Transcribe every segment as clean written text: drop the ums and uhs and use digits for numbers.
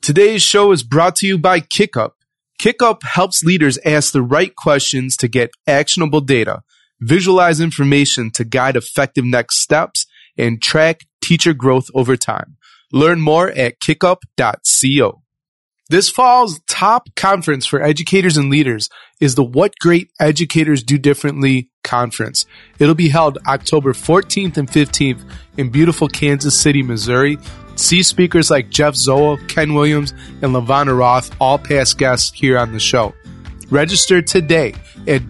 Today's show is brought to you by KickUp. KickUp helps leaders ask the right questions to get actionable data, visualize information to guide effective next steps, and track teacher growth over time. Learn more at kickup.co. This fall's top conference for educators and leaders is the What Great Educators Do Differently conference. It'll be held October 14th and 15th in beautiful Kansas City, Missouri. See speakers like Jeff Zoel, Ken Williams, and LaVonna Roth, all past guests here on the show. Register today at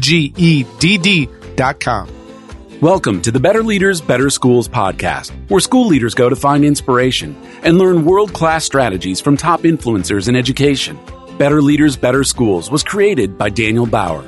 WGEDD.com. Welcome to the Better Leaders, Better Schools podcast, where school leaders go to find inspiration and learn world-class strategies from top influencers in education. Better Leaders, Better Schools was created by Daniel Bauer.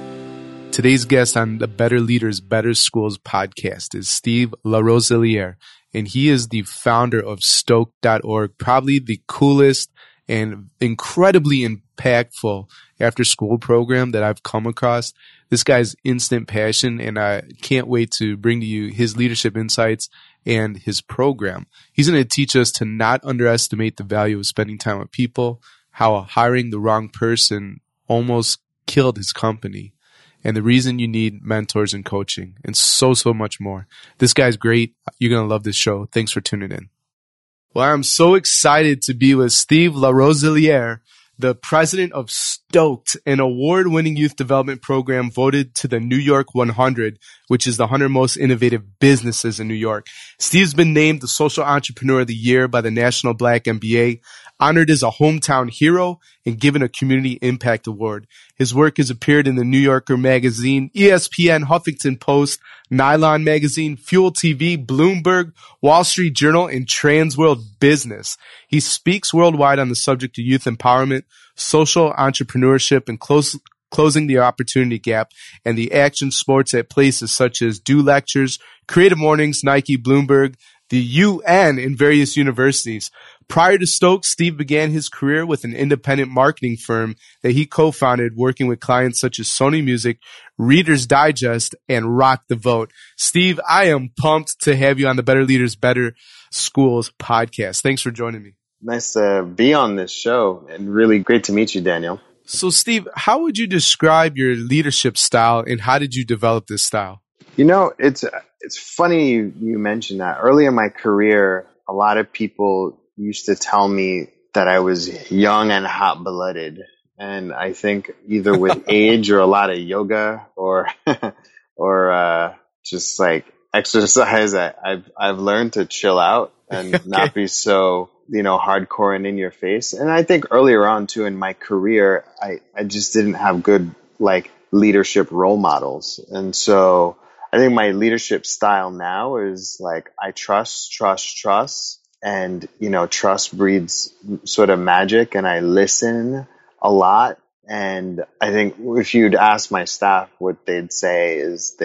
Today's guest on the Better Leaders, Better Schools podcast is Steve LaRosiliere, and he is the founder of Stoke.org, probably the coolest and incredibly impactful after-school program that I've come across. This guy's instant passion, and I can't wait to bring to you his leadership insights and his program. He's going to teach us to not underestimate the value of spending time with people, how hiring the wrong person almost killed his company, and the reason you need mentors and coaching, and so much more. This guy's great. You're going to love this show. Thanks for tuning in. Well, I'm so excited to be with Steve LaRosiliere, the president of Stoked, an award-winning youth development program voted to the New York 100, which is the 100 most innovative businesses in New York. Steve's been named the Social Entrepreneur of the Year by the National Black MBA, honored as a hometown hero, and given a Community Impact Award. His work has appeared in the New Yorker magazine, ESPN, Huffington Post, Nylon magazine, Fuel TV, Bloomberg, Wall Street Journal, and Transworld Business. He speaks worldwide on the subject of youth empowerment, social entrepreneurship, and closing the opportunity gap, and the action sports at places such as Do Lectures, Creative Mornings, Nike, Bloomberg, the UN, and various universities. Prior to Stokes, Steve began his career with an independent marketing firm that he co-founded, working with clients such as Sony Music, Reader's Digest, and Rock the Vote. Steve, I am pumped to have you on the Better Leaders, Better Schools podcast. Thanks for joining me. Nice to be on this show, and really great to meet you, Daniel. So, Steve, how would you describe your leadership style, and how did you develop this style? You know, it's funny you mentioned that. Early in my career, a lot of people used to tell me that I was young and hot-blooded. And I think either with age or a lot of yoga or just like exercise, I've learned to chill out and not be so, hardcore and in your face. And I think earlier on too in my career, I just didn't have good leadership role models. And so I think my leadership style now is I trust. And, trust breeds sort of magic, and I listen a lot. And I think if you'd ask my staff, what they'd say,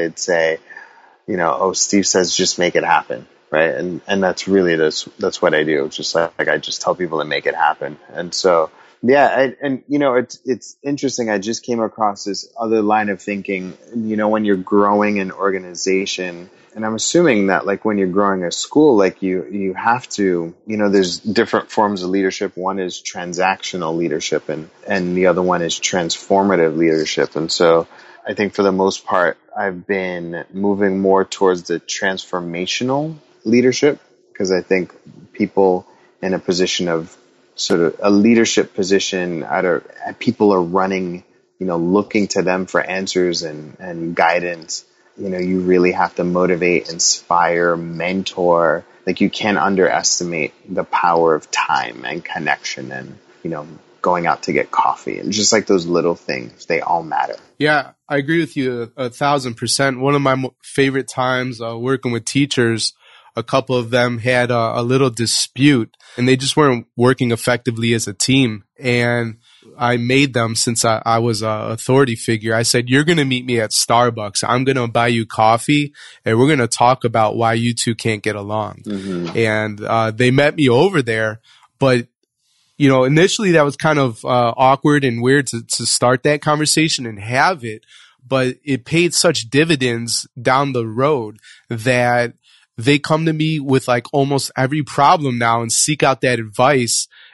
oh, Steve says, just make it happen. Right. And that's really, that's what I do. Just I just tell people to make it happen. And so, yeah. It's interesting. I just came across this other line of thinking, when you're growing an organization, and I'm assuming that when you're growing a school, you have to, there's different forms of leadership. One is transactional leadership and the other one is transformative leadership. And so I think for the most part, I've been moving more towards the transformational leadership, because I think people in a position of sort of a leadership position, people are running, looking to them for answers and guidance. You really have to motivate, inspire, mentor. You can't underestimate the power of time and connection and, going out to get coffee and just those little things, they all matter. Yeah, I agree with you 1,000%. One of my favorite times working with teachers, a couple of them had a little dispute and they just weren't working effectively as a team. And I made them, since I was an authority figure, I said, you're going to meet me at Starbucks. I'm going to buy you coffee and we're going to talk about why you two can't get along. Mm-hmm. And they met me over there. But, initially that was kind of awkward and weird to start that conversation and have it. But it paid such dividends down the road that they come to me with almost every problem now and seek out that advice.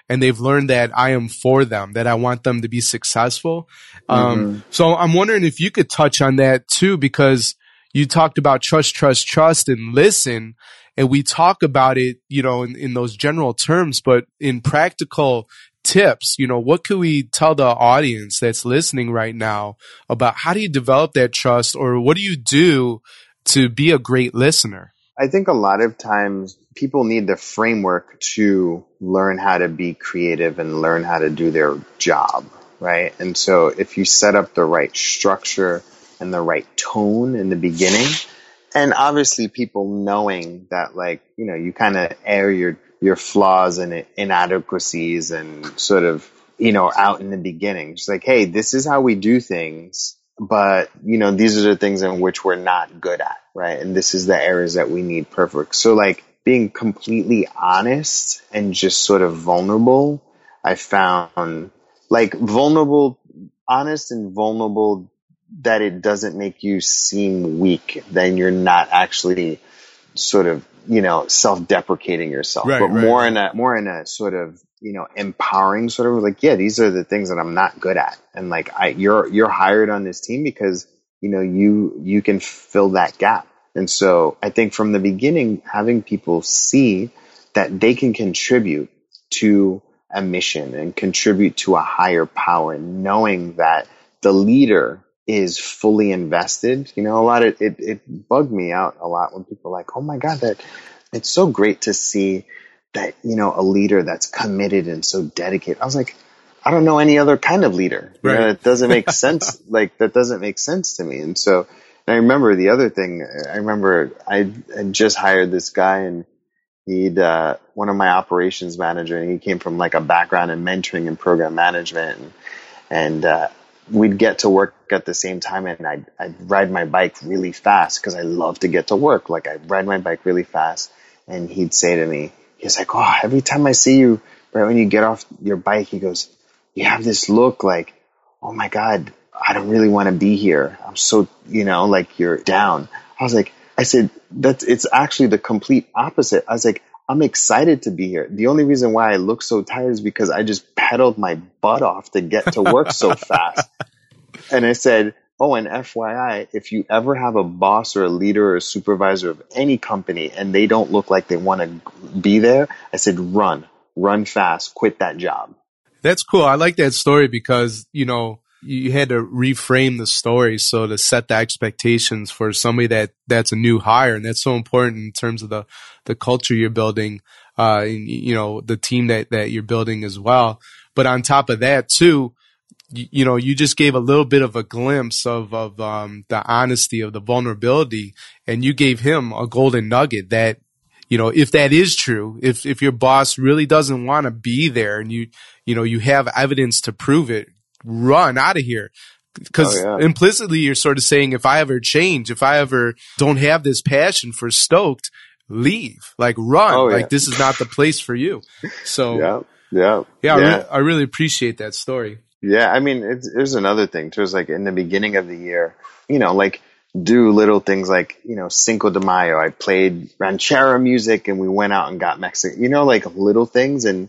and they've learned that I am for them, that I want them to be successful. So I'm wondering if you could touch on that too, because you talked about trust, and listen. And we talk about it, in those general terms, but in practical tips, what could we tell the audience that's listening right now about how do you develop that trust, or what do you do to be a great listener? I think a lot of times people need the framework to learn how to be creative and learn how to do their job, right? And so if you set up the right structure and the right tone in the beginning, and obviously people knowing that, you kind of air your flaws and inadequacies and sort of, out in the beginning, just like, hey, this is how we do things. But, these are the things in which we're not good at, right? And this is the areas that we need perfect. So being completely honest and just sort of vulnerable, I found honest and vulnerable, that it doesn't make you seem weak, then you're not actually sort of, self-deprecating yourself, but more in a sort of, empowering sort of these are the things that I'm not good at. And you're hired on this team because, you can fill that gap. And so I think from the beginning, having people see that they can contribute to a mission and contribute to a higher power, knowing that the leader is fully invested. It bugged me out a lot when people are like, oh my God, that it's so great to see that, a leader that's committed and so dedicated. I was like, I don't know any other kind of leader. Right. It doesn't make sense. That doesn't make sense to me. And so I remember the other thing, I just hired this guy, and he'd, one of my operations manager, and he came from a background in mentoring and program management. And we'd get to work at the same time, and I'd ride my bike really fast because I love to get to work. I'd ride my bike really fast, and he'd say to me, he's like, oh, every time I see you, right when you get off your bike, he goes, you have this look like, oh my God, I don't really want to be here. I'm so, you're down. I said, it's actually the complete opposite. I was like, I'm excited to be here. The only reason why I look so tired is because I just pedaled my butt off to get to work so fast. And I said, oh, and FYI, if you ever have a boss or a leader or a supervisor of any company and they don't look like they want to be there, I said, run fast, quit that job. That's cool. I like that story because, you had to reframe the story so to set the expectations for somebody that's a new hire. And that's so important in terms of the culture you're building, and, the team that you're building as well. But on top of that too, you just gave a little bit of a glimpse of the honesty, of the vulnerability, and you gave him a golden nugget that, if that is true, if your boss really doesn't want to be there and you have evidence to prove it, run out of here. Because implicitly you're sort of saying, if I ever change, if I ever don't have this passion for Stoked, leave, run. This is not the place for you. So I really appreciate that story. Yeah. I mean, there's another thing too. It's in the beginning of the year, do little things Cinco de Mayo. I played ranchera music and we went out and got Mexican, little things, and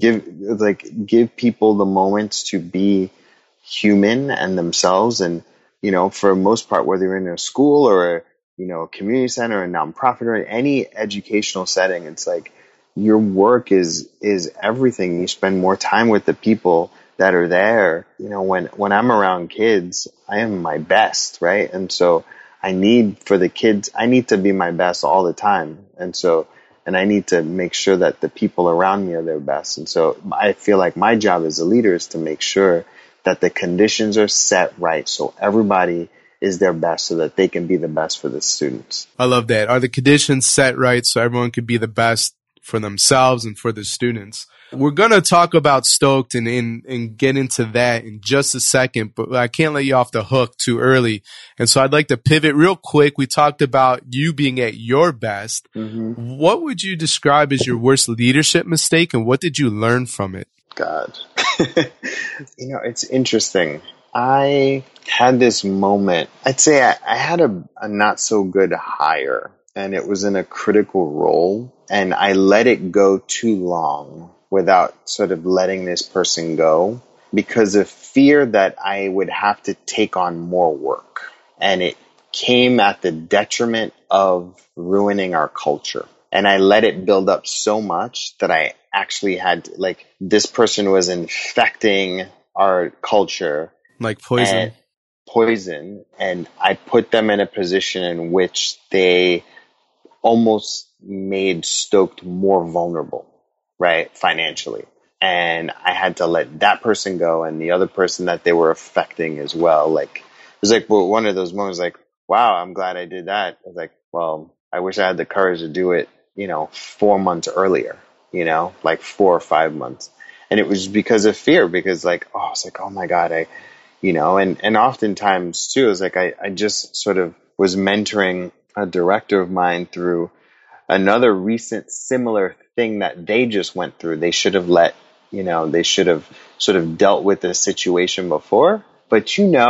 give people the moments to be human and themselves. And, for the most part, whether you're in a school or a community center or a nonprofit or any educational setting, it's your work is everything. You spend more time with the people that are there. When I'm around kids, I am my best, right? And so I need to be my best all the time. And I need to make sure that the people around me are their best. And so I feel like my job as a leader is to make sure that the conditions are set right so everybody is their best so that they can be the best for the students. I love that. Are the conditions set right so everyone can be the best for themselves and for the students? We're going to talk about Stoked and get into that in just a second, but I can't let you off the hook too early. And so I'd like to pivot real quick. We talked about you being at your best. Mm-hmm. What would you describe as your worst leadership mistake, and what did you learn from it? God. It's interesting. I had this moment. I'd say I had a not so good hire, and it was in a critical role, and I let it go too long without sort of letting this person go because of fear that I would have to take on more work. And it came at the detriment of ruining our culture. And I let it build up so much that I actually had, like, this person was infecting our culture. Like poison. And I put them in a position in which they almost made Stoked more vulnerable, right, financially. And I had to let that person go and the other person that they were affecting as well. Like, it was like one of those moments like, wow, I'm glad I did that. I was like, well, I wish I had the courage to do it, 4 months earlier, like 4 or 5 months. And it was because of fear, because like, it's like, oh my God, and oftentimes too, it was like, I just sort of was mentoring a director of mine through another recent similar thing that they just went through. They should have they should have sort of dealt with the situation before. But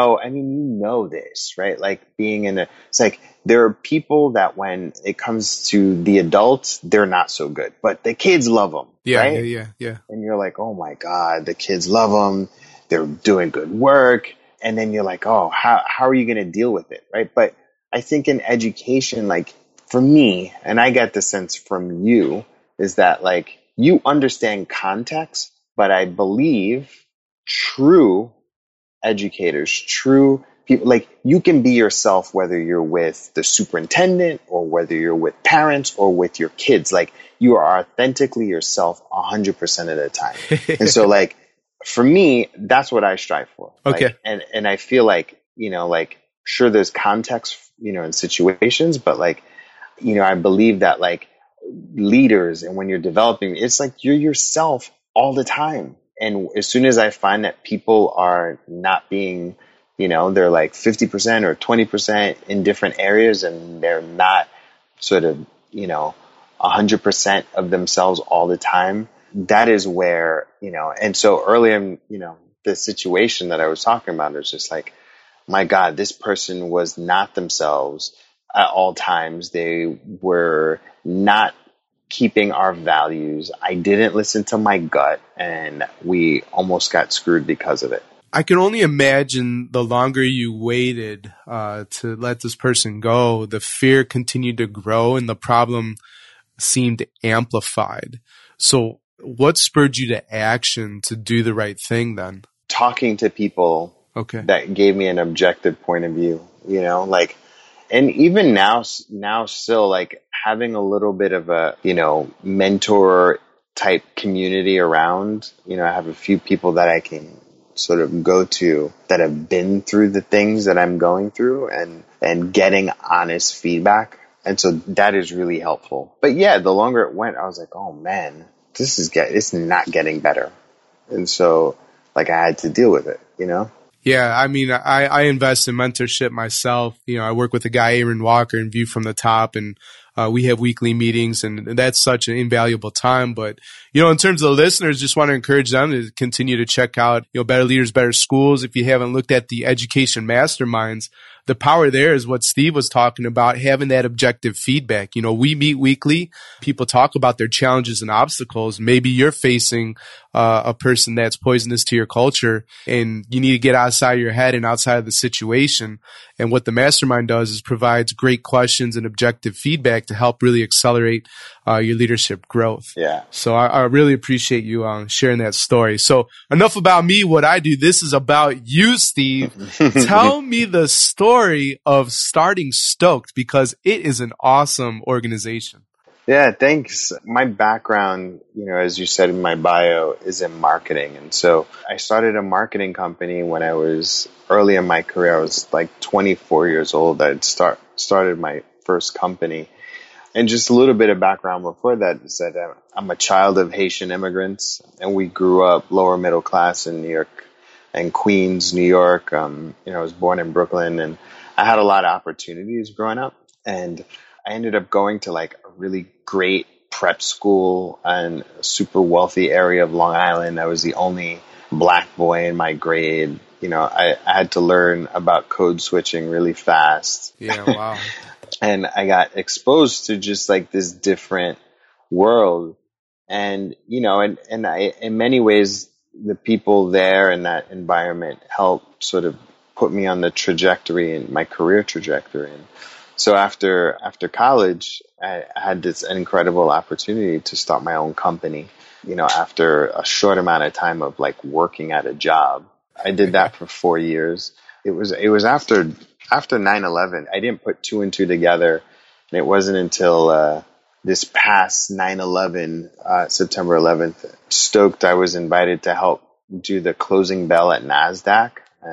this, right? Like it's like there are people that when it comes to the adults, they're not so good, but the kids love them. Yeah, right? yeah. And you're like, oh my God, the kids love them. They're doing good work. And then you're like, oh, how are you going to deal with it? Right. But I think in education, like for me, and I get the sense from you, is that like you understand context, but I believe true educators, true people, like you can be yourself whether you're with the superintendent or whether you're with parents or with your kids. Like you are authentically yourself 100% of the time. And so like for me, that's what I strive for. Okay. Like, and I feel like, like sure there's context, in situations, but like, I believe that like leaders and when you're developing, it's like you're yourself all the time. And as soon as I find that people are not being, they're like 50% or 20% in different areas and they're not sort of, 100% of themselves all the time, that is where, and so earlier, the situation that I was talking about is just like, my God, this person was not themselves at all times. They were not keeping our values. I didn't listen to my gut and we almost got screwed because of it. I can only imagine the longer you waited to let this person go, the fear continued to grow and the problem seemed amplified. So what spurred you to action to do the right thing then? Talking to people that gave me an objective point of view, and even now still like having a little bit of a, mentor type community around, I have a few people that I can sort of go to that have been through the things that I'm going through and getting honest feedback. And so that is really helpful. But yeah, the longer it went, I was like, oh man, it's not getting better. And so like I had to deal with it, Yeah, I mean, I invest in mentorship myself. I work with a guy, Aaron Walker, in View from the Top, and we have weekly meetings, and that's such an invaluable time. But, in terms of the listeners, just want to encourage them to continue to check out, Better Leaders, Better Schools. If you haven't looked at the education masterminds, the power there is what Steve was talking about, having that objective feedback. We meet weekly. People talk about their challenges and obstacles. Maybe you're facing a person that's poisonous to your culture and you need to get outside your head and outside of the situation. And what the mastermind does is provides great questions and objective feedback to help really accelerate your leadership growth. Yeah. So I really appreciate you sharing that story. So enough about me, what I do. This is about you, Steve. Tell me the story of starting Stoked, because it is an awesome organization. Yeah, thanks. My background, as you said in my bio, is in marketing. And so I started a marketing company when I was early in my career. I was like 24 years old. I'd started my first company. And just a little bit of background before that is that I'm a child of Haitian immigrants, and we grew up lower middle class in New York and Queens, New York. I was born in Brooklyn, and I had a lot of opportunities growing up. And I ended up going to like a really great prep school in a super wealthy area of Long Island. I was the only black boy in my grade. I had to learn about code switching really fast. Yeah, wow. And I got exposed to just like this different world. And, and I, in many ways, the people there in that environment helped sort of put me on the trajectory and my career trajectory. And so after college, I had this incredible opportunity to start my own company, after a short amount of time of like working at a job. I did that for 4 years. It was after 9/11. I didn't put two and two together. And it wasn't until, this past 9/11, September 11th, Stoked, I was invited to help do the closing bell at NASDAQ.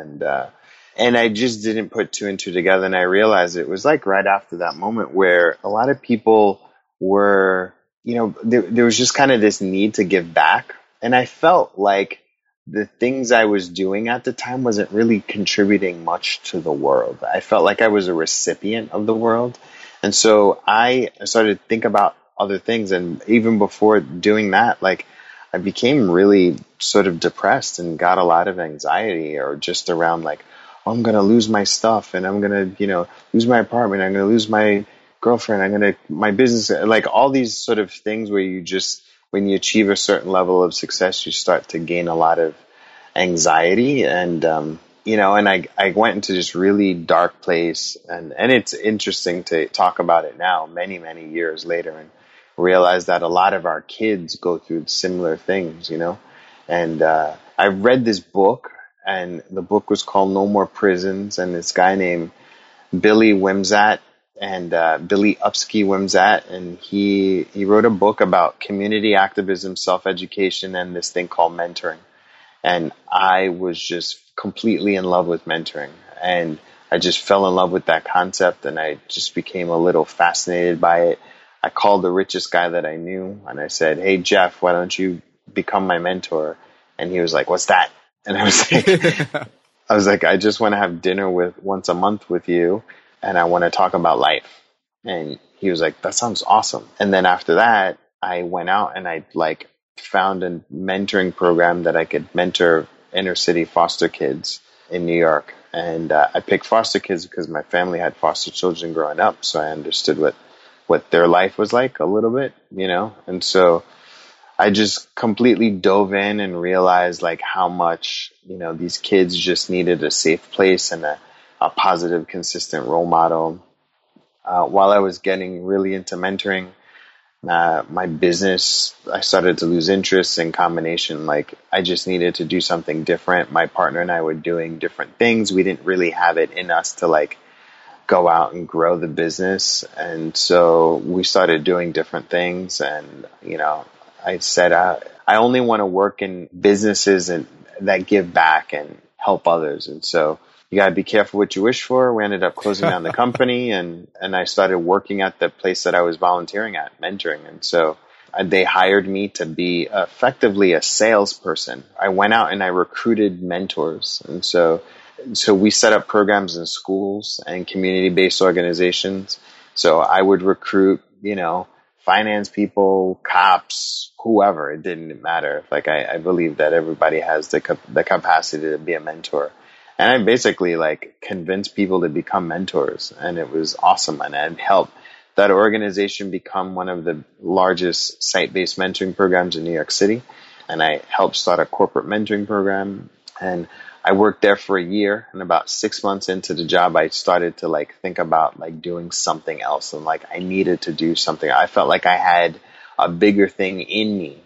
And I just didn't put two and two together. And I realized it was like right after that moment where a lot of people were, there was just kind of this need to give back. And I felt like the things I was doing at the time wasn't really contributing much to the world. I felt like I was a recipient of the world. And so I started to think about other things. And even before doing that, like I became really sort of depressed and got a lot of anxiety, or just around like, oh, I'm going to lose my stuff, and I'm going to, lose my apartment. I'm going to lose my girlfriend. My business, like all these sort of things where when you achieve a certain level of success, you start to gain a lot of anxiety. And, and I went into this really dark place, and it's interesting to talk about it now, many, many years later, and realize that a lot of our kids go through similar things, and I read this book, and the book was called No More Prisons, and this guy named Billy Wimsatt, and Billy Upsky Wimsatt, and he wrote a book about community activism, self-education, and this thing called mentoring. And I was just completely in love with mentoring, and I just fell in love with that concept, and I just became a little fascinated by it. I called the richest guy that I knew, and I said, "Hey, Jeff, why don't you become my mentor?" And he was like, "What's that?" And I was like, "I just want to have dinner once a month with you, and I want to talk about life." And he was like, "That sounds awesome." And then after that, I went out and I found a mentoring program that I could mentor inner city foster kids in New York. And I picked foster kids because my family had foster children growing up, so I understood what their life was like a little bit, And so I just completely dove in and realized like how much, these kids just needed a safe place and a positive, consistent role model. While I was getting really into mentoring, my business, I started to lose interest in combination. Like I just needed to do something different. My partner and I were doing different things. We didn't really have it in us to go out and grow the business. And so we started doing different things. And, I said, I only want to work in businesses that give back and help others. And so you got to be careful what you wish for. We ended up closing down the company, and I started working at the place that I was volunteering at, mentoring. And so they hired me to be effectively a salesperson. I went out and I recruited mentors. And so we set up programs in schools and community-based organizations. So I would recruit, finance people, cops, whoever. It didn't matter. I believe that everybody has the capacity to be a mentor. And I basically convinced people to become mentors, and it was awesome. And I helped that organization become one of the largest site-based mentoring programs in New York City. And I helped start a corporate mentoring program. And I worked there for a year, and about 6 months into the job, I started to think about doing something else. And I needed to do something. I felt like I had a bigger thing in me.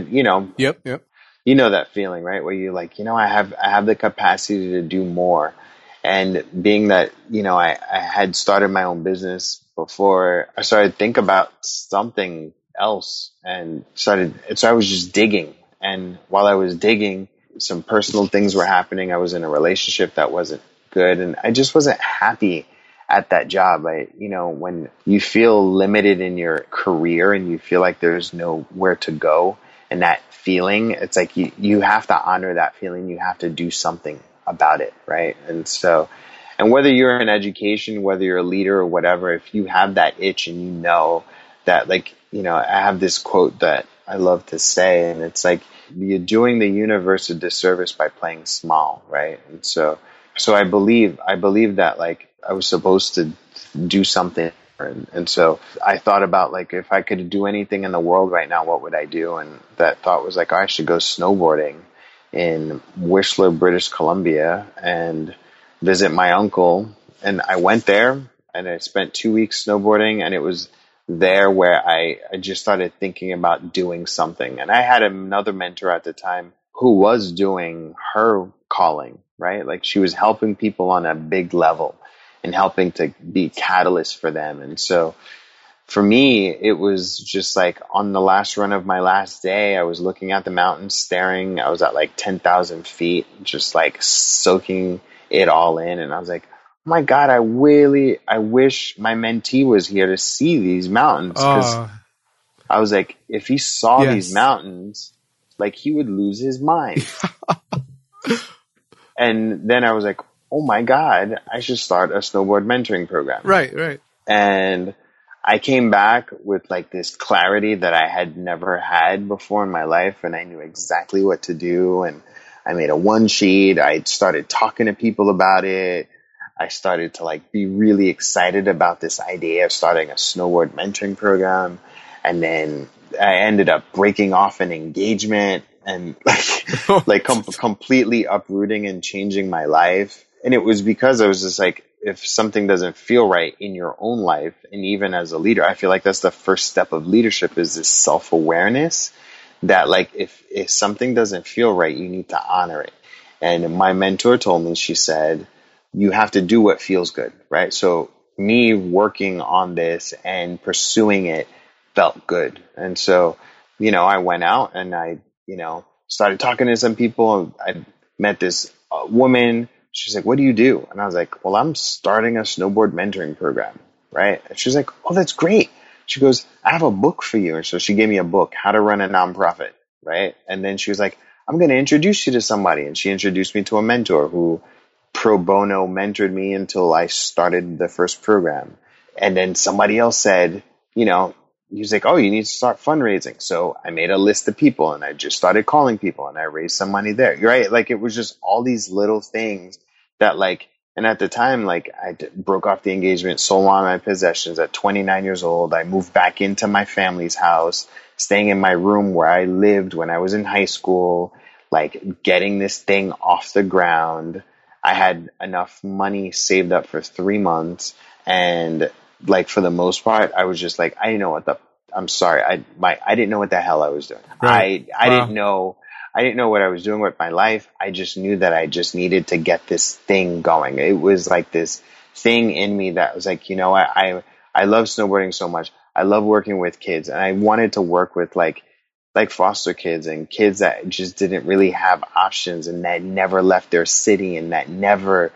Yep. You know that feeling, right? Where you're I have the capacity to do more. And being that, I had started my own business before, I started to think about something else so I was just digging. And while I was digging, some personal things were happening. I was in a relationship that wasn't good, and I just wasn't happy at that job. When you feel limited in your career and you feel like there's nowhere to go, and that feeling, it's like you have to honor that feeling. You have to do something about it, right? And so, and whether you're in education, whether you're a leader or whatever, if you have that itch and that, I have this quote that I love to say, and it's you're doing the universe a disservice by playing small, right? And so I believe that I was supposed to do something And so I thought about, like, if I could do anything in the world right now, what would I do? And that thought was like, oh, I should go snowboarding in Whistler, British Columbia, and visit my uncle. And I went there and I spent 2 weeks snowboarding, and it was there where I just started thinking about doing something. And I had another mentor at the time who was doing her calling, right? Like, she was helping people on a big level and helping to be catalyst for them. And so for me, it was just like on the last run of my last day, I was looking at the mountains, staring. I was at like 10,000 feet, just like soaking it all in. And I was like, oh my God, I wish my mentee was here to see these mountains. Because I was like, if he saw these mountains, like, he would lose his mind. And then I was like, oh my God, I should start a snowboard mentoring program. Right. And I came back with like this clarity that I had never had before in my life. And I knew exactly what to do. And I made a one sheet. I started talking to people about it. I started to like be really excited about this idea of starting a snowboard mentoring program. And then I ended up breaking off an engagement and completely uprooting and changing my life. And it was because I was just like, if something doesn't feel right in your own life, and even as a leader, I feel like that's the first step of leadership, is this self-awareness that, like, if something doesn't feel right, you need to honor it. And my mentor told me, she said, you have to do what feels good, right? So me working on this and pursuing it felt good. And so, I went out and I, started talking to some people. I met this woman. She's like, what do you do? And I was like, well, I'm starting a snowboard mentoring program, right? And she's like, oh, that's great. She goes, I have a book for you. And so she gave me a book, How to Run a Nonprofit, right? And then she was like, I'm going to introduce you to somebody. And she introduced me to a mentor who pro bono mentored me until I started the first program. And then somebody else said, he was like, oh, you need to start fundraising. So I made a list of people and I just started calling people and I raised some money there. Right? Like, it was just all these little things that, like, and at the time, like, I broke off the engagement, sold all my possessions at 29 years old. I moved back into my family's house, staying in my room where I lived when I was in high school, like, getting this thing off the ground. I had enough money saved up for 3 months. And, like, for the most part, I was just like, I didn't know what the hell I was doing. Right. I didn't know what I was doing with my life. I just knew that I just needed to get this thing going. It was like this thing in me that was like, I love snowboarding so much. I love working with kids, and I wanted to work with like foster kids and kids that just didn't really have options and that never left their city and that never,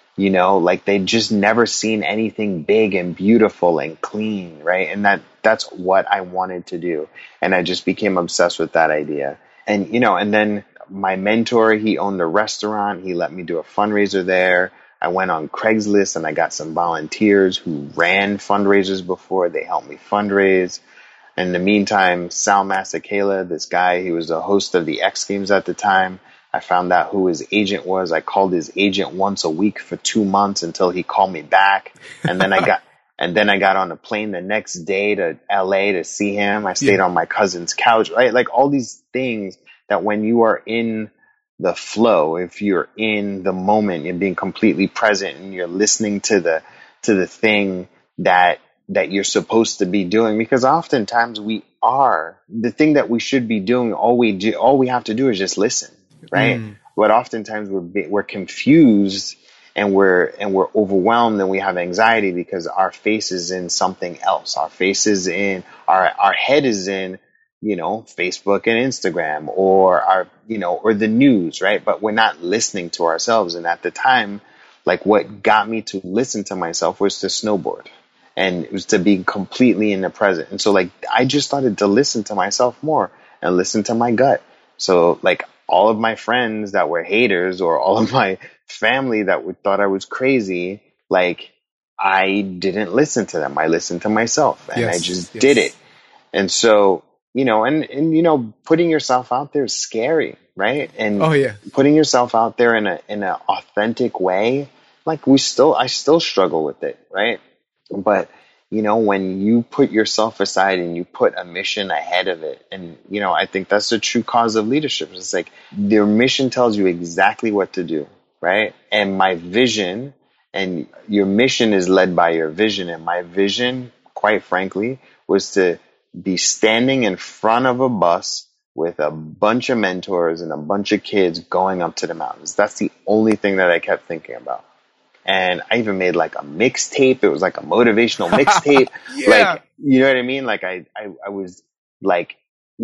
like, they just never seen anything big and beautiful and clean, right? And that's what I wanted to do. And I just became obsessed with that idea. And, and then my mentor, he owned a restaurant. He let me do a fundraiser there. I went on Craigslist and I got some volunteers who ran fundraisers before. They helped me fundraise. In the meantime, Sal Masekela, this guy, he was the host of the X Games at the time. I found out who his agent was. I called his agent once a week for 2 months until he called me back. And then I got on a plane the next day to LA to see him. I stayed on my cousin's couch, right? Like, all these things that when you are in the flow, if you're in the moment, you're being completely present and you're listening to the thing that you're supposed to be doing, because oftentimes we are the thing that we should be doing. All we have to do is just listen. Right. But oftentimes we're confused and we're overwhelmed and we have anxiety because our face is in something else. Our face is in our head is in, Facebook and Instagram or or the news. Right. But we're not listening to ourselves. And at the time, like, what got me to listen to myself was to snowboard, and it was to be completely in the present. And so, like, I just started to listen to myself more and listen to my gut. So, like, all of my friends that were haters or all of my family that thought I was crazy, like, I didn't listen to them. I listened to myself and I just did it. And so, and putting yourself out there is scary, right? And putting yourself out there in an authentic way, like, I still struggle with it, right? But, when you put yourself aside and you put a mission ahead of it, and, I think that's the true cause of leadership. It's like your mission tells you exactly what to do, right? And my vision, and your mission is led by your vision. And my vision, quite frankly, was to be standing in front of a bus with a bunch of mentors and a bunch of kids going up to the mountains. That's the only thing that I kept thinking about. And I even made like a mixtape. It was like a motivational mixtape. Yeah. Like, you know what I mean? Like I was like,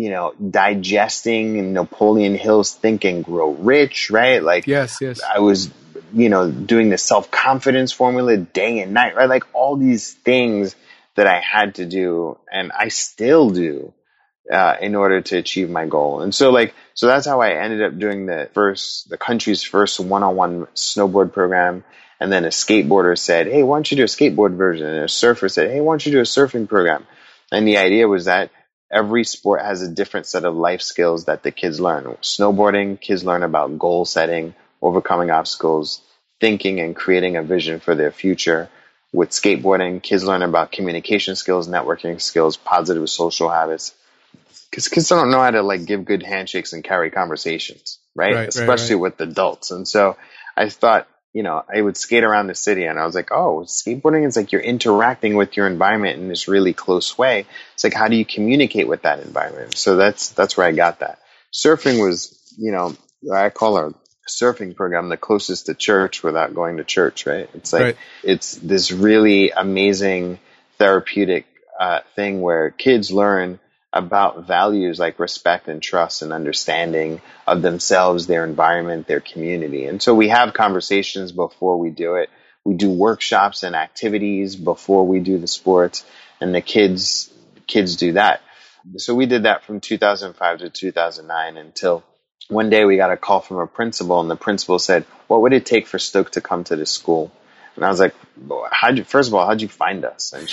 digesting Napoleon Hill's Think and Grow Rich, right? Like, yes. I was, doing the self-confidence formula day and night, right? Like all these things that I had to do, and I still do, in order to achieve my goal. And so that's how I ended up doing the country's first one-on-one snowboard program. And then a skateboarder said, hey, why don't you do a skateboard version? And a surfer said, hey, why don't you do a surfing program? And the idea was that every sport has a different set of life skills that the kids learn. Snowboarding, kids learn about goal setting, overcoming obstacles, thinking and creating a vision for their future. With skateboarding, kids learn about communication skills, networking skills, positive social habits. Because kids don't know how to give good handshakes and carry conversations, right? Especially with adults. And so I thought, I would skate around the city, and I was like, oh, skateboarding is like you're interacting with your environment in this really close way. It's like, how do you communicate with that environment? So that's where I got that. Surfing was, I call our surfing program the closest to church without going to church, right? It's like, it's this really amazing therapeutic thing where kids learn about values like respect and trust and understanding of themselves, their environment, their community. And so we have conversations before we do it. We do workshops and activities before we do the sports, and the kids do that. So we did that from 2005 to 2009 until one day we got a call from a principal, and the principal said, what would it take for Stoke to come to this school? And I was like, first of all, how'd you find us? And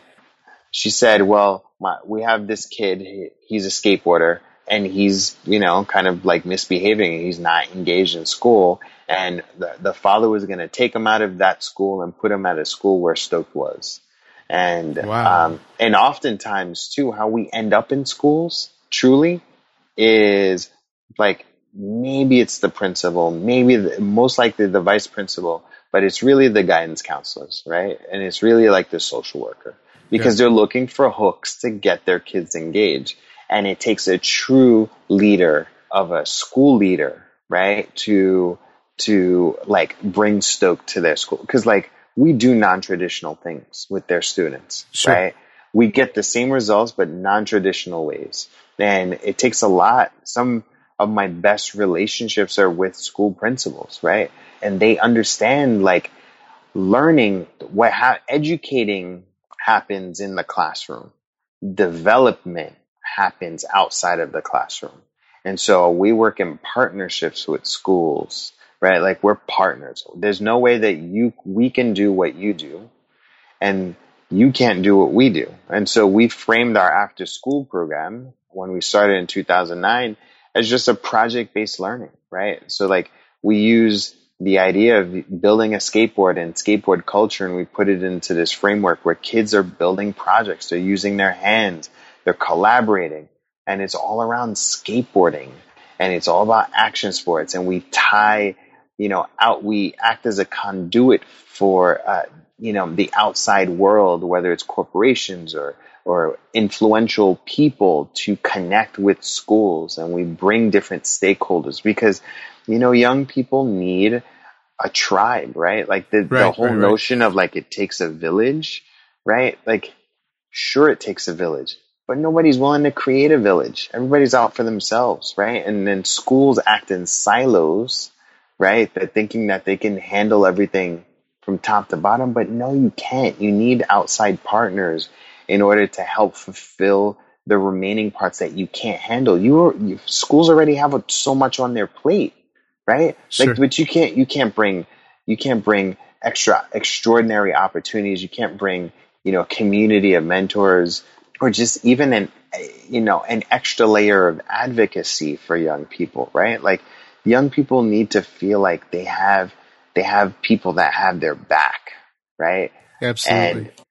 she said, well, we have this kid, he's a skateboarder, and he's, kind of like misbehaving. He's not engaged in school. And the father was going to take him out of that school and put him at a school where Stoke was. And, wow. And oftentimes too, how we end up in schools truly is like, maybe it's the principal, most likely the vice principal, but it's really the guidance counselors, right? And it's really like the social worker. Because they're looking for hooks to get their kids engaged. And it takes a true leader of a school leader, right, to bring Stoke to their school. Because we do non-traditional things with their students, right? We get the same results, but non-traditional ways. And it takes a lot. Some of my best relationships are with school principals, right? And they understand learning educating happens in the classroom. Development happens outside of the classroom. And so we work in partnerships with schools, right? Like we're partners. There's no way that we can do what you do and you can't do what we do. And so we framed our after school program when we started in 2009 as just a project-based learning, right? So we use the idea of building a skateboard and skateboard culture, and we put it into this framework where kids are building projects. They're using their hands. They're collaborating. And it's all around skateboarding. And it's all about action sports. And we we act as a conduit for, the outside world, whether it's corporations or influential people, to connect with schools. And we bring different stakeholders because young people need a tribe, right? Like the whole notion of it takes a village, right? Sure, it takes a village, but nobody's willing to create a village. Everybody's out for themselves, right? And then schools act in silos, right? They're thinking that they can handle everything from top to bottom, but no, you can't. You need outside partners in order to help fulfill the remaining parts that you can't handle. Schools already have so much on their plate, right? Sure. But you can't bring extraordinary opportunities. You can't bring, a community of mentors, or just even an extra layer of advocacy for young people, right? Young people need to feel like they have people that have their back, right? Absolutely.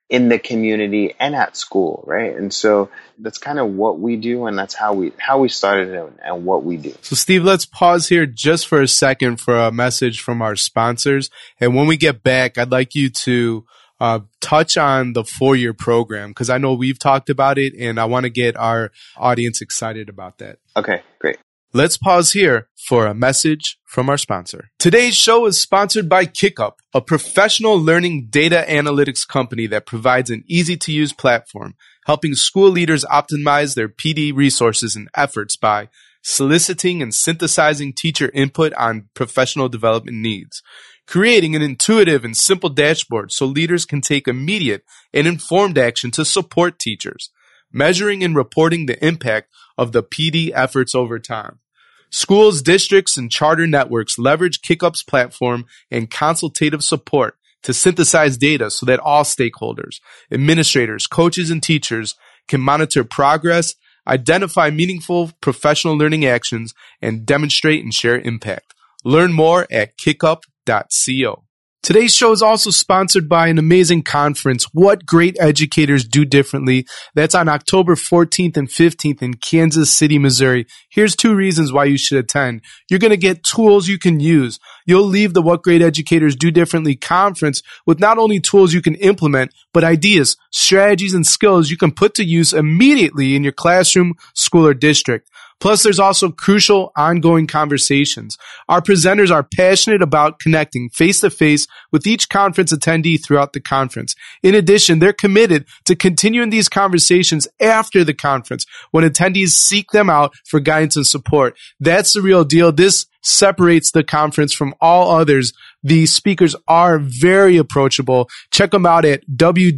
in the community and at school, right? And so that's kind of what we do, and that's how we started and what we do. So Steve, let's pause here just for a second for a message from our sponsors. And when we get back, I'd like you to touch on the 4-year program, because I know we've talked about it and I want to get our audience excited about that. Okay, great. Let's pause here for a message from our sponsor. Today's show is sponsored by KickUp, a professional learning data analytics company that provides an easy-to-use platform, helping school leaders optimize their PD resources and efforts by soliciting and synthesizing teacher input on professional development needs, creating an intuitive and simple dashboard so leaders can take immediate and informed action to support teachers, measuring and reporting the impact of the PD efforts over time. Schools, districts, and charter networks leverage KickUp's platform and consultative support to synthesize data so that all stakeholders, administrators, coaches, and teachers can monitor progress, identify meaningful professional learning actions, and demonstrate and share impact. Learn more at kickup.co. Today's show is also sponsored by an amazing conference, What Great Educators Do Differently. That's on October 14th and 15th in Kansas City, Missouri. Here's 2 reasons why you should attend. You're going to get tools you can use. You'll leave the What Great Educators Do Differently conference with not only tools you can implement, but ideas, strategies, and skills you can put to use immediately in your classroom, school, or district. Plus, there's also crucial ongoing conversations. Our presenters are passionate about connecting face-to-face with each conference attendee throughout the conference. In addition, they're committed to continuing these conversations after the conference when attendees seek them out for guidance and support. That's the real deal. This separates the conference from all others. The speakers are very approachable. Check them out at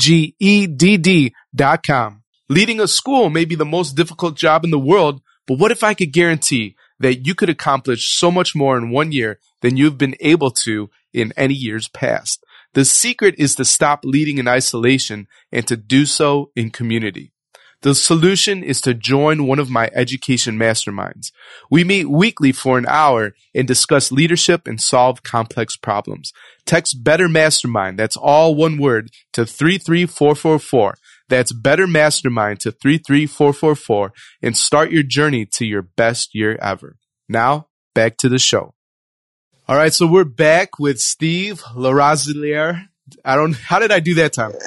WGEDD.com. Leading a school may be the most difficult job in the world, but what if I could guarantee that you could accomplish so much more in 1 year than you've been able to in any years past? The secret is to stop leading in isolation and to do so in community. The solution is to join one of my education masterminds. We meet weekly for an hour and discuss leadership and solve complex problems. Text Better Mastermind, that's all one word, to 33444. That's Better Mastermind to 33444 and start your journey to your best year ever. Now, back to the show. All right, so we're back with Steve LaRosiliere. How did I do that time?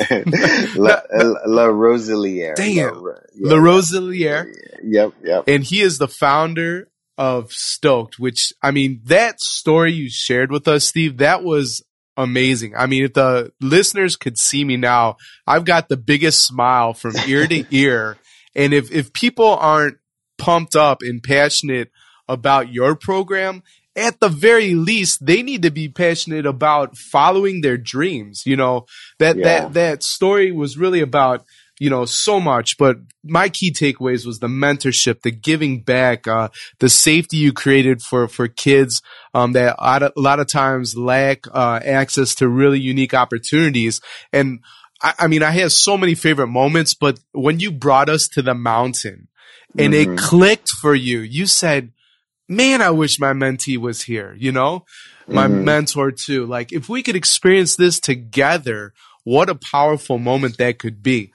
LaRosiliere. Dang it. LaRosiliere. Yep. And he is the founder of Stoked, which, I mean, that story you shared with us, Steve, that was amazing. I mean, if the listeners could see me now, I've got the biggest smile from ear to ear. And if people aren't pumped up and passionate about your program, at the very least, they need to be passionate about following their dreams. You know, that story was really about, you know, so much, but my key takeaways was the mentorship, the giving back, the safety you created for kids, that a lot of times lack, access to really unique opportunities. And I mean, I had so many favorite moments, but when you brought us to the mountain and it clicked for you, you said, man, I wish my mentee was here, you know, my mentor too. Like, if we could experience this together, what a powerful moment that could be.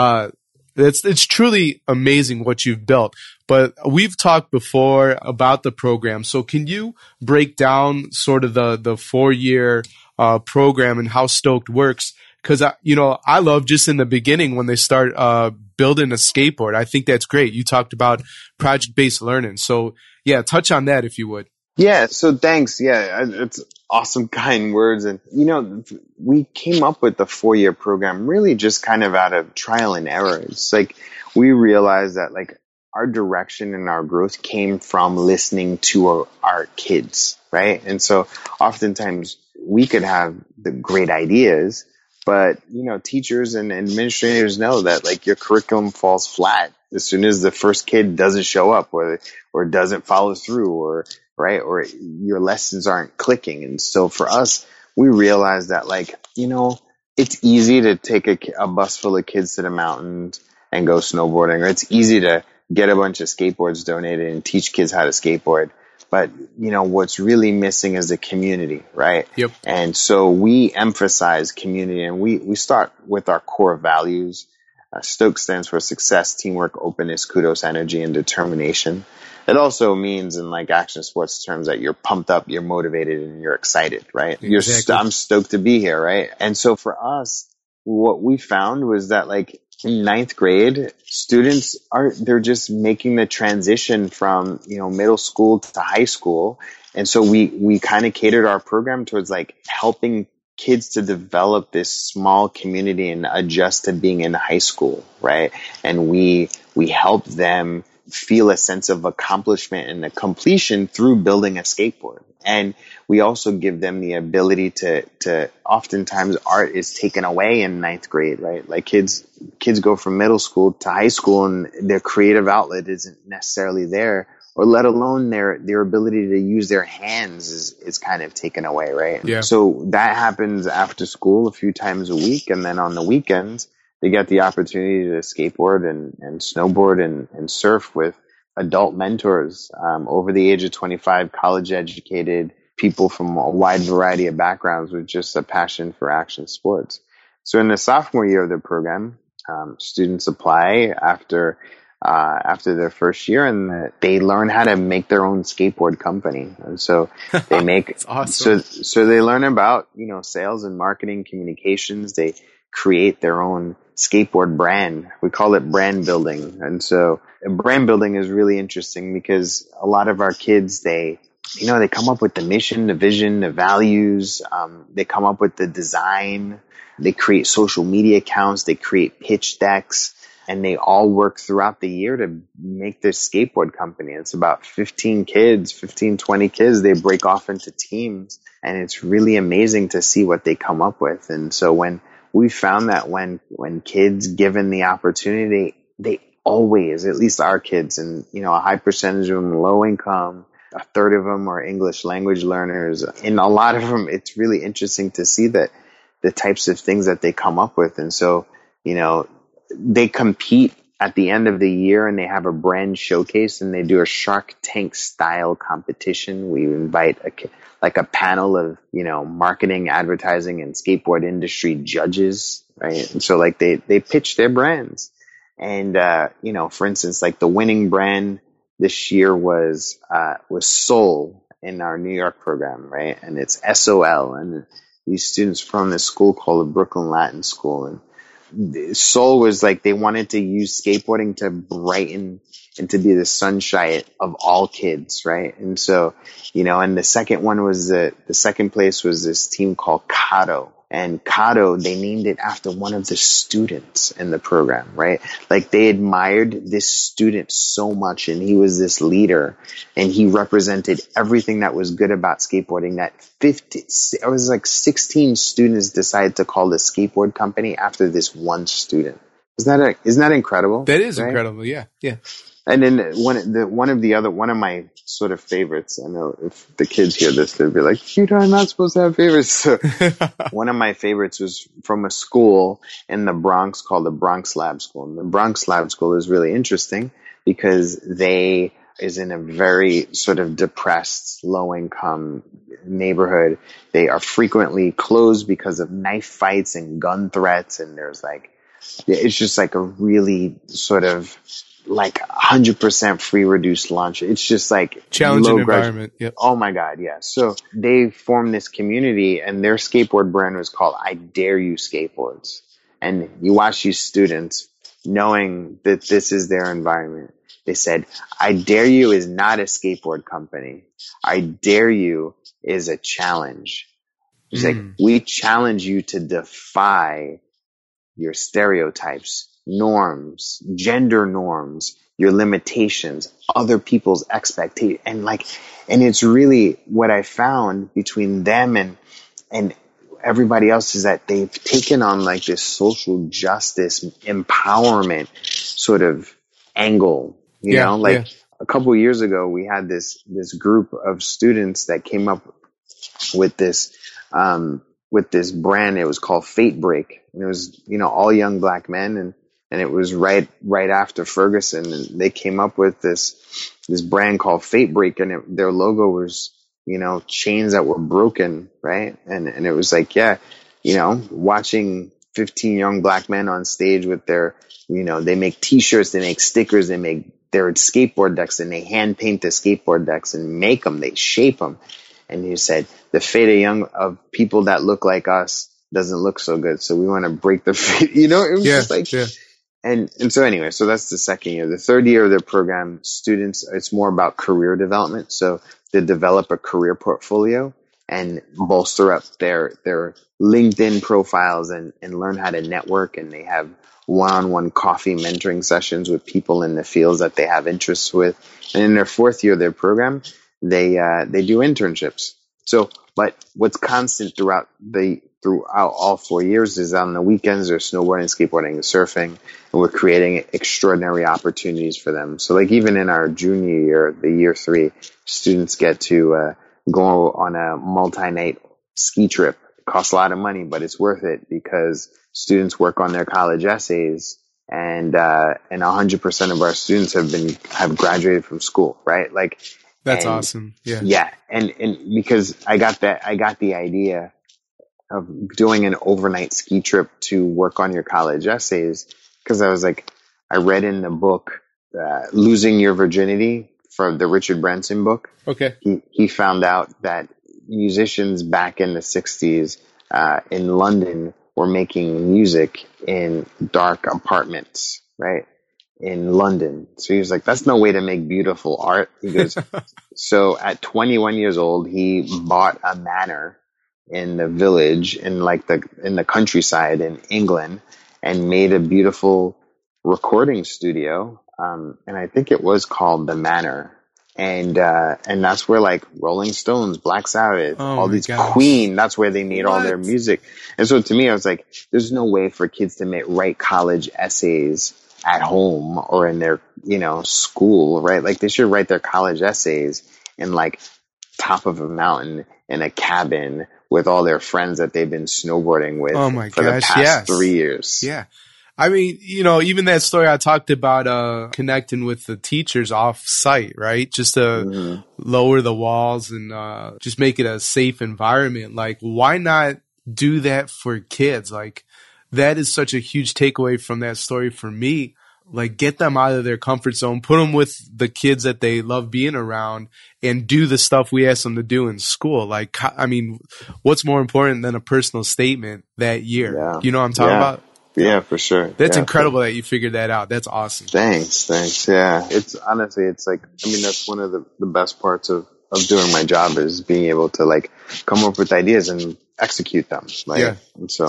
It's truly amazing what you've built. But we've talked before about the program. So can you break down sort of the 4-year program and how Stoked works? Because I love just in the beginning when they start building a skateboard. I think that's great. You talked about project-based learning. So yeah, touch on that if you would. Yeah, so thanks. Yeah, it's awesome, kind words. And, you know, we came up with the 4-year program really just kind of out of trial and error. It's like we realized that like our direction and our growth came from listening to our kids, right? And so oftentimes we could have the great ideas, but, you know, teachers and administrators know that like your curriculum falls flat as soon as the first kid doesn't show up or doesn't follow through or your lessons aren't clicking. And so for us, we realized that like, you know, it's easy to take a bus full of kids to the mountains and go snowboarding, or it's easy to get a bunch of skateboards donated and teach kids how to skateboard. but what's really missing is the community, right? Yep. And so we emphasize community, and we start with our core values. Stoke stands for success, teamwork, openness, kudos, energy, and determination. It also means in like action sports terms that you're pumped up, you're motivated, and you're excited, right? Exactly. I'm stoked to be here, right? And so for us, what we found was that like in ninth grade, students they're just making the transition from, middle school to high school. And so we kind of catered our program towards like helping kids to develop this small community and adjust to being in high school, right? And we help them feel a sense of accomplishment and a completion through building a skateboard. And we also give them the ability to oftentimes art is taken away in ninth grade, right? Like kids go from middle school to high school and their creative outlet isn't necessarily there, or let alone their ability to use their hands is kind of taken away, right? Yeah. So that happens after school a few times a week. And then on the weekends, they get the opportunity to skateboard and snowboard and surf with adult mentors over the age of 25, college educated people from a wide variety of backgrounds with just a passion for action sports. So in the sophomore year of the program, students apply after their first year, and they learn how to make their own skateboard company. And so they make awesome. so they learn about sales and marketing, communications. They create their own skateboard brand. We call it brand building. And so brand building is really interesting because a lot of our kids, they come up with the mission, the vision, the values. They come up with the design. They create social media accounts. They create pitch decks, and they all work throughout the year to make this skateboard company. It's about 20 kids. They break off into teams, and it's really amazing to see what they come up with. And so we found that when kids given the opportunity, they always, at least our kids, and a high percentage of them low income, a third of them are English language learners, and a lot of them, it's really interesting to see that the types of things that they come up with. And so, they compete at the end of the year, and they have a brand showcase, and they do a Shark Tank style competition. We invite a panel of, marketing, advertising, and skateboard industry judges, right? And so like they pitch their brands. And, for instance, like the winning brand this year was Soul in our New York program, right? And it's SOL. And these students from this school called the Brooklyn Latin School. And Soul was like, they wanted to use skateboarding to brighten and to be the sunshine of all kids, right? And so, and the second one was the second place was this team called Kato. And Kato, they named it after one of the students in the program, right? Like they admired this student so much, and he was this leader, and he represented everything that was good about skateboarding. That 16 students decided to call the skateboard company after this one student. Isn't that incredible? That is right? Incredible. Yeah. And then one of my sort of favorites, I know if the kids hear this, they'll be like, "You are not supposed to have favorites." So one of my favorites was from a school in the Bronx called the Bronx Lab School. And the Bronx Lab School is really interesting because they is in a very sort of depressed, low-income neighborhood. They are frequently closed because of knife fights and gun threats, and it's just like a really sort of like 100% free reduced lunch. It's just like challenging environment. Yep. Oh my God. Yeah. So they formed this community, and their skateboard brand was called I Dare You Skateboards. And you watch these students knowing that this is their environment. They said, I Dare You is not a skateboard company. I Dare You is a challenge. It's like, we challenge you to defy your stereotypes, norms, gender norms, your limitations, other people's expectations. And it's really what I found between them and everybody else is that they've taken on like this social justice empowerment sort of angle, you know, like a couple of years ago, we had this group of students that came up with this brand. It was called Fate Break. And it was, all young black men, and and it was right after Ferguson, and they came up with this brand called Fate Break, and their logo was, chains that were broken, right? And it was like, yeah, watching 15 young black men on stage with their, they make t-shirts, they make stickers, they make their skateboard decks, and they hand paint the skateboard decks and make them, they shape them. And he said, the fate of people that look like us doesn't look so good. So we want to break the fate, it was just like, and so anyway, so that's the second year. The third year of their program, students, it's more about career development. So they develop a career portfolio and bolster up their LinkedIn profiles and learn how to network. And they have one-on-one coffee mentoring sessions with people in the fields that they have interests with. And in their fourth year of their program, they do internships. So, but what's constant throughout all 4 years is on the weekends they're snowboarding, skateboarding, and surfing, and we're creating extraordinary opportunities for them. So like even in our junior year, the year 3, students get to go on a multi-night ski trip. It costs a lot of money, but it's worth it because students work on their college essays, and 100% of our students have graduated from school, right? Like, that's awesome. Yeah. Yeah. And because I got the idea of doing an overnight ski trip to work on your college essays, because I was like, I read in the book, Losing Your Virginity, from the Richard Branson book. Okay. He found out that musicians back in the 60s, in London were making music in dark apartments, right? In London. So he was like, that's no way to make beautiful art. He goes, so at 21 years old, he bought a manor in the village in the countryside in England and made a beautiful recording studio. And I think it was called The Manor. And that's where like Rolling Stones, Black Sabbath, all these Queen, that's where they made all their music. And so to me, I was like, there's no way for kids to write college essays at home or in their, school, right? Like they should write their college essays in like top of a mountain in a cabin with all their friends that they've been snowboarding with for the past 3 years. Yeah. I mean, even that story I talked about, connecting with the teachers off site, right? Just to lower the walls and, just make it a safe environment. Like, why not do that for kids? Like, that is such a huge takeaway from that story for me. Like, get them out of their comfort zone, put them with the kids that they love being around, and do the stuff we ask them to do in school. Like, I mean, what's more important than a personal statement that year? Yeah. You know what I'm talking about? Yeah, for sure. That's incredible that you figured that out. That's awesome. Thanks. Yeah. It's honestly, it's like, I mean, that's one of the best parts of doing my job is being able to like come up with ideas and execute them. Like, yeah. And so,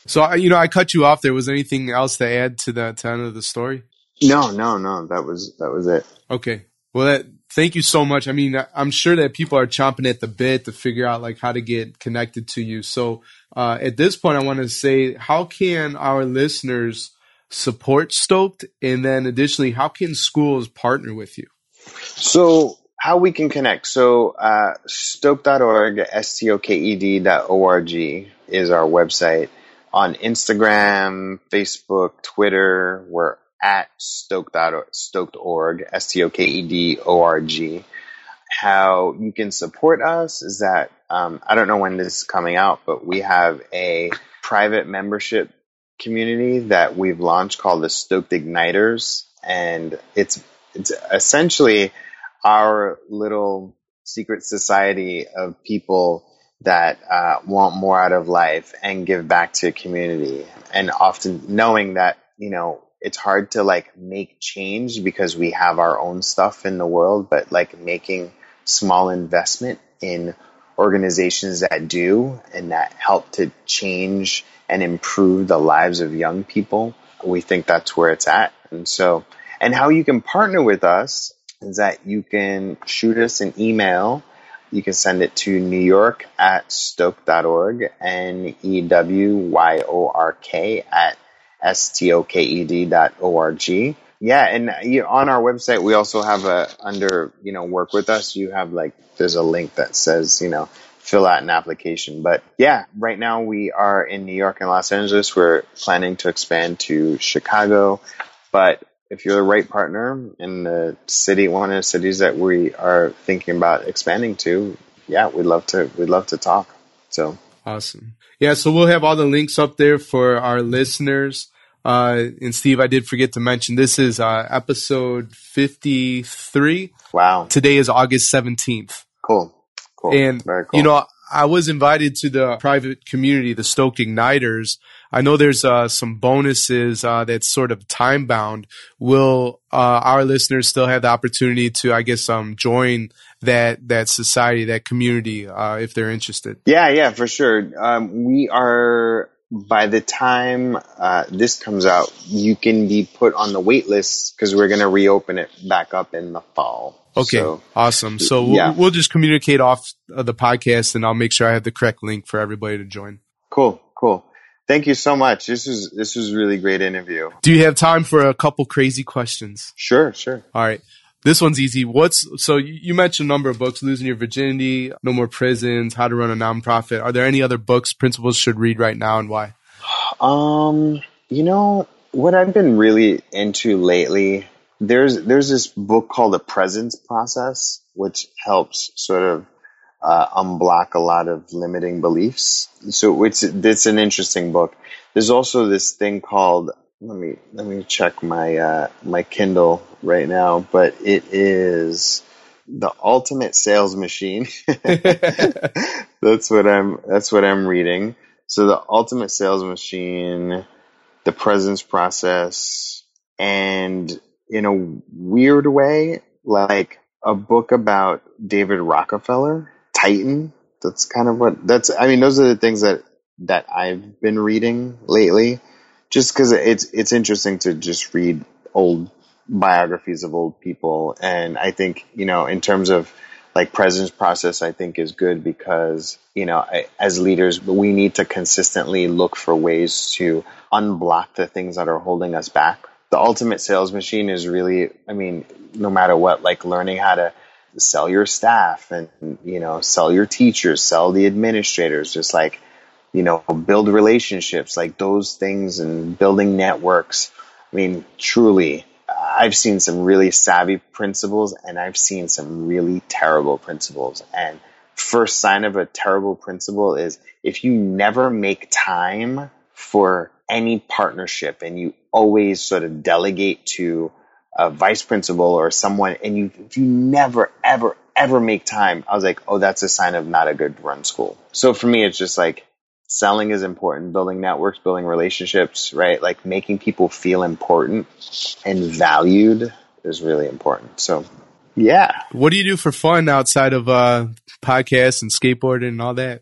I cut you off there. Was there anything else to add to the end of the story? No. That was it. Okay. Well, thank you so much. I mean, I'm sure that people are chomping at the bit to figure out like how to get connected to you. So at this point, I want to say, how can our listeners support Stoked? And then additionally, how can schools partner with you? So how we can connect. So Stoked.org, STOKED.org is our website. On Instagram, Facebook, Twitter, we're at Stoked.org, STOKEDORG. How you can support us is that, I don't know when this is coming out, but we have a private membership community that we've launched called the Stoked Igniters. And it's essentially our little secret society of people that want more out of life and give back to community. And often knowing that, it's hard to like make change because we have our own stuff in the world, but like making small investment in organizations that do and that help to change and improve the lives of young people, we think that's where it's at. And so, and how you can partner with us is that you can shoot us an email. You can send it to newyork@stoked.org, NEWYORK@STOKED.org. Yeah, and on our website, we also have under work with us, you have there's a link that says, fill out an application. But yeah, right now we are in New York and Los Angeles. We're planning to expand to Chicago. But if you're the right partner in the city, one of the cities that we are thinking about expanding to, yeah, we'd love to talk. So awesome. Yeah, so we'll have all the links up there for our listeners. And Steve, I did forget to mention, this is episode 53. Wow. Today is August 17th. Cool. And, very cool. You know, I was invited to the private community, the Stoked Igniters. I know there's some bonuses that's sort of time bound. Will our listeners still have the opportunity to, I guess, join that society, that community, if they're interested? Yeah, for sure. We are, by the time this comes out, you can be put on the wait list because we're going to reopen it back up in the fall. Okay, so, awesome. So we'll just communicate off the podcast, and I'll make sure I have the correct link for everybody to join. Cool. Thank you so much. This was really great interview. Do you have time for a couple crazy questions? Sure. All right. This one's easy. So you mentioned a number of books: Losing Your Virginity, No More Prisons, How to Run a Nonprofit. Are there any other books principals should read right now, and why? You know what I've been really into lately? There's this book called The Presence Process, which helps sort of unblock a lot of limiting beliefs. So it's an interesting book. There's also this thing called, let me check my my Kindle right now, but it is The Ultimate Sales Machine. That's what I'm reading. So The Ultimate Sales Machine, The Presence Process, and in a weird way, like a book about David Rockefeller, Titan. That's kind of those are the things that I've been reading lately, just because it's interesting to just read old biographies of old people. And I think, in terms of like Presence Process, I think is good because, as leaders, we need to consistently look for ways to unblock the things that are holding us back. The Ultimate Sales Machine is really, no matter what, like learning how to sell your staff and, sell your teachers, sell the administrators, just like, build relationships, like those things, and building networks. Truly, I've seen some really savvy principals and I've seen some really terrible principals. And first sign of a terrible principal is if you never make time for any partnership and you always sort of delegate to a vice principal or someone, and if you never, ever, ever make time, I was like, oh, that's a sign of not a good run school. So for me, it's just like selling is important, building networks, building relationships, right? Like making people feel important and valued is really important. So yeah. What do you do for fun outside of podcasts and skateboarding and all that?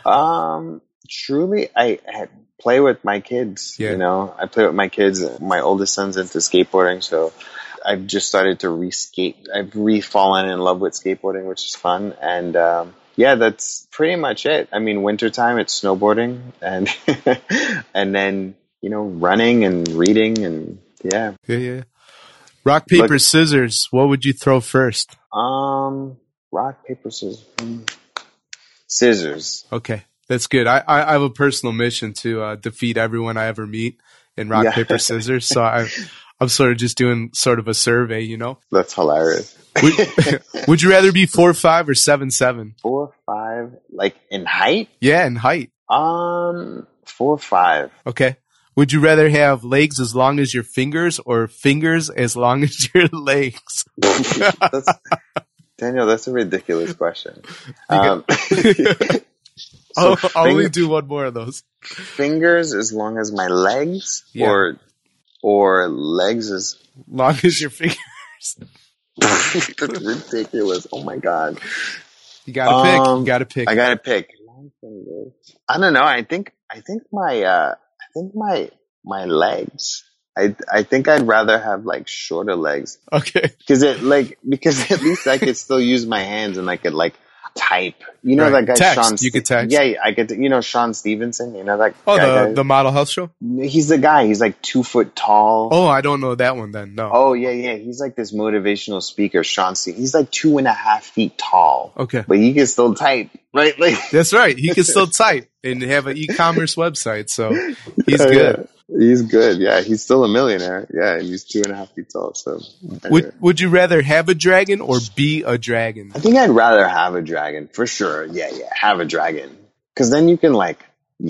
Truly, I play with my kids. Yeah. I play with my kids. My oldest son's into skateboarding, so I've just started to re-skate. I've re-fallen in love with skateboarding, which is fun. And that's pretty much it. Wintertime, it's snowboarding and and then, running and reading and yeah. Yeah. Rock, paper, scissors. What would you throw first? Rock, paper, scissors. Scissors. Okay. That's good. I have a personal mission to defeat everyone I ever meet in rock, paper, scissors. So I'm sort of just doing sort of a survey, That's hilarious. Would you rather be 4'5" or 7'7"? 4'5", like in height? Yeah, in height. 4'5". Okay. Would you rather have legs as long as your fingers or fingers as long as your legs? Daniel, that's a ridiculous question. I'll only do one more of those. Fingers as long as my legs, or legs as long as your fingers. That's ridiculous. Oh my god! You gotta pick. You gotta pick. I gotta pick. I don't know. I think my legs. I think I'd rather have like shorter legs. Okay. Because at least I could still use my hands and I could like type. You know Right. that guy, Text. You could text. Yeah, I get to, Sean Stevenson. You know that Oh, guy? the Model Health Show? He's the guy. He's like 2 foot tall. Oh, I don't know that one then. No. Oh, yeah. He's like this motivational speaker, Sean Stevenson. He's like 2.5 feet tall. Okay. But he can still type, right? Like That's right. He can still type and have an e-commerce website. So he's good. Yeah. He's good. Yeah. He's still a millionaire. Yeah. And he's 2.5 feet tall. So Would you rather have a dragon or be a dragon? I think I'd rather have a dragon for sure. Yeah. Have a dragon. Cause then you can like,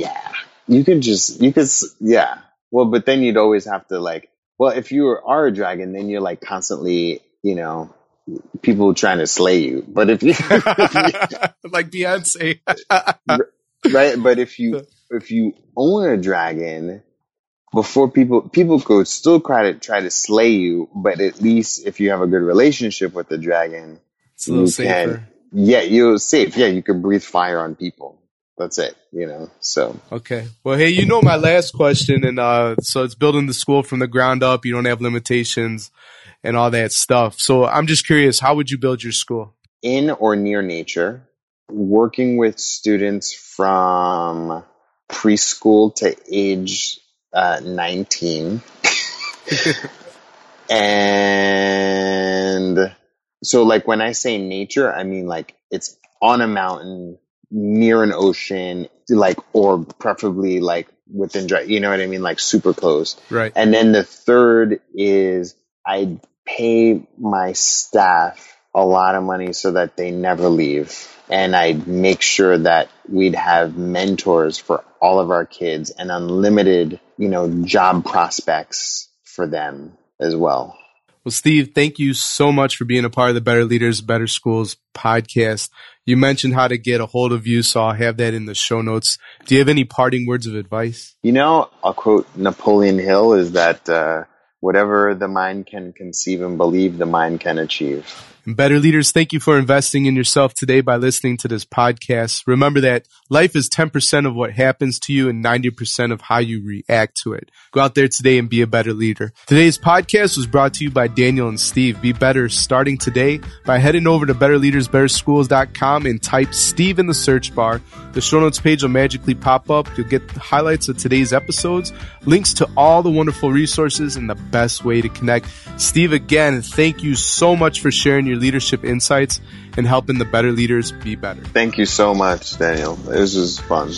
well, but then you'd always have to like, well, if you are a dragon, then you're like constantly, people trying to slay you. But if you, like Beyonce, right. But if you own a dragon, before people could still try to slay you, but at least if you have a good relationship with the dragon, it's a little safer. You're safe. Yeah, you can breathe fire on people. That's it, so. Okay. Well, hey, my last question, and so it's building the school from the ground up. You don't have limitations and all that stuff. So I'm just curious, how would you build your school? In or near nature, working with students from preschool to age 19. And so like when I say nature, I mean like it's on a mountain, near an ocean, like, or preferably like within, you know what I mean? Like super close. Right. And then the third is I pay my staff a lot of money so that they never leave. And I make sure that we'd have mentors for all of our kids and unlimited, job prospects for them as well. Well, Steve, thank you so much for being a part of the Better Leaders, Better Schools podcast. You mentioned how to get a hold of you, so I'll have that in the show notes. Do you have any parting words of advice? I'll quote Napoleon Hill is that whatever the mind can conceive and believe, the mind can achieve. And Better Leaders, thank you for investing in yourself today by listening to this podcast. Remember that life is 10% of what happens to you and 90% of how you react to it. Go out there today and be a better leader. Today's podcast was brought to you by Daniel and Steve. Be better starting today by heading over to betterleadersbetterschools.com and type Steve in the search bar. The show notes page will magically pop up. You'll get the highlights of today's episodes, links to all the wonderful resources, and the best way to connect. Steve, again, thank you so much for sharing your leadership insights and helping the better leaders be better. Thank you so much, Daniel. This was fun.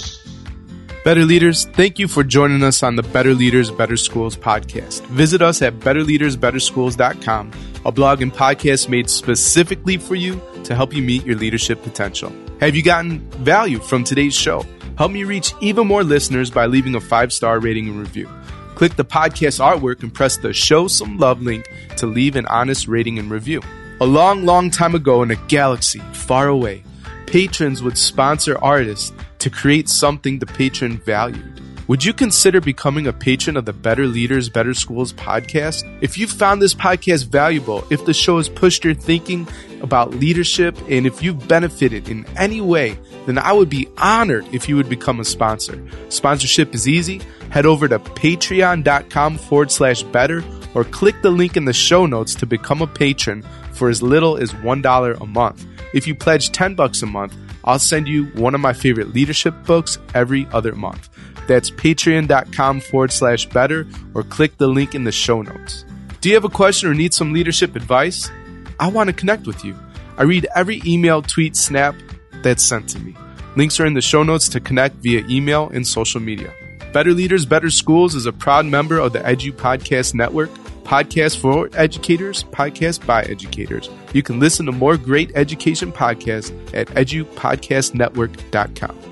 Better Leaders, thank you for joining us on the Better Leaders, Better Schools podcast. Visit us at betterleadersbetterschools.com, a blog and podcast made specifically for you to help you meet your leadership potential. Have you gotten value from today's show? Help me reach even more listeners by leaving a 5-star rating and review. Click the podcast artwork and press the Show Some Love link to leave an honest rating and review. A long, long time ago in a galaxy far away, patrons would sponsor artists to create something the patron valued. Would you consider becoming a patron of the Better Leaders, Better Schools podcast? If you found this podcast valuable, if the show has pushed your thinking about leadership, and if you've benefited in any way, then I would be honored if you would become a sponsor. Sponsorship is easy. Head over to patreon.com/better or click the link in the show notes to become a patron for as little as $1 a month. If you pledge $10 a month, I'll send you one of my favorite leadership books every other month. That's patreon.com/better or click the link in the show notes. Do you have a question or need some leadership advice? I want to connect with you. I read every email, tweet, snap that's sent to me. Links are in the show notes to connect via email and social media. Better Leaders, Better Schools is a proud member of the Edu Podcast Network. Podcast for educators, podcast by educators. You can listen to more great education podcasts at edupodcastnetwork.com.